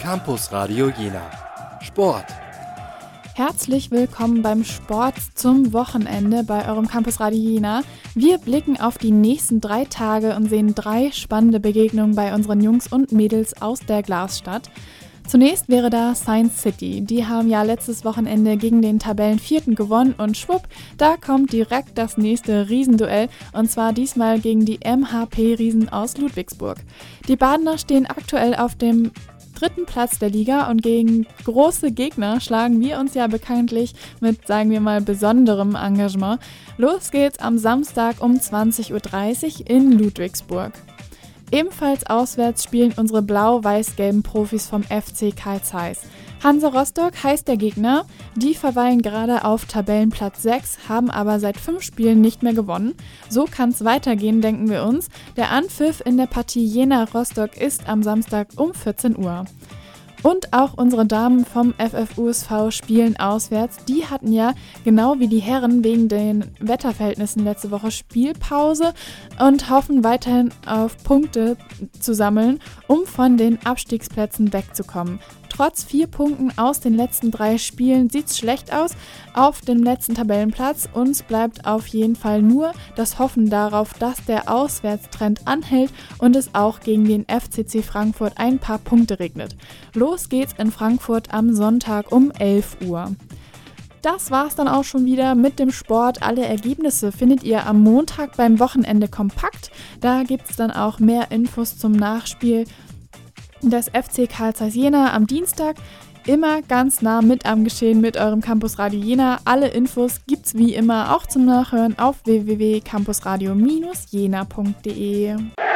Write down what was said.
Campus Radio Jena. Sport. Herzlich willkommen beim Sport zum Wochenende bei eurem Campus Radio Jena. Wir blicken auf die nächsten 3 Tage und sehen 3 spannende Begegnungen bei unseren Jungs und Mädels aus der Glasstadt. Zunächst wäre da Science City. Die haben ja letztes Wochenende gegen den Tabellenvierten gewonnen und schwupp, da kommt direkt das nächste Riesenduell und zwar diesmal gegen die MHP-Riesen aus Ludwigsburg. Die Badener stehen aktuell auf dem 3. Platz der Liga und gegen große Gegner schlagen wir uns ja bekanntlich mit, sagen wir mal, besonderem Engagement. Los geht's am Samstag um 20:30 Uhr in Ludwigsburg. Ebenfalls auswärts spielen unsere blau-weiß-gelben Profis vom FC Carl Zeiss. Hansa Rostock heißt der Gegner. Die verweilen gerade auf Tabellenplatz 6, haben aber seit 5 Spielen nicht mehr gewonnen. So kann es weitergehen, denken wir uns. Der Anpfiff in der Partie Jena-Rostock ist am Samstag um 14 Uhr. Und auch unsere Damen vom FFUSV spielen auswärts. Die hatten ja, genau wie die Herren, wegen den Wetterverhältnissen letzte Woche Spielpause und hoffen weiterhin auf Punkte zu sammeln, um von den Abstiegsplätzen wegzukommen. Trotz 4 Punkten aus den letzten 3 Spielen sieht es schlecht aus auf dem letzten Tabellenplatz. Uns bleibt auf jeden Fall nur das Hoffen darauf, dass der Auswärtstrend anhält und es auch gegen den FCC Frankfurt ein paar Punkte regnet. Los geht's in Frankfurt am Sonntag um 11 Uhr. Das war's dann auch schon wieder mit dem Sport. Alle Ergebnisse findet ihr am Montag beim Wochenende kompakt. Da gibt's dann auch mehr Infos zum Nachspiel des FC Carl Zeiss Jena am Dienstag. Immer ganz nah mit am Geschehen mit eurem Campus Radio Jena. Alle Infos gibt's wie immer auch zum Nachhören auf www.campusradio-jena.de.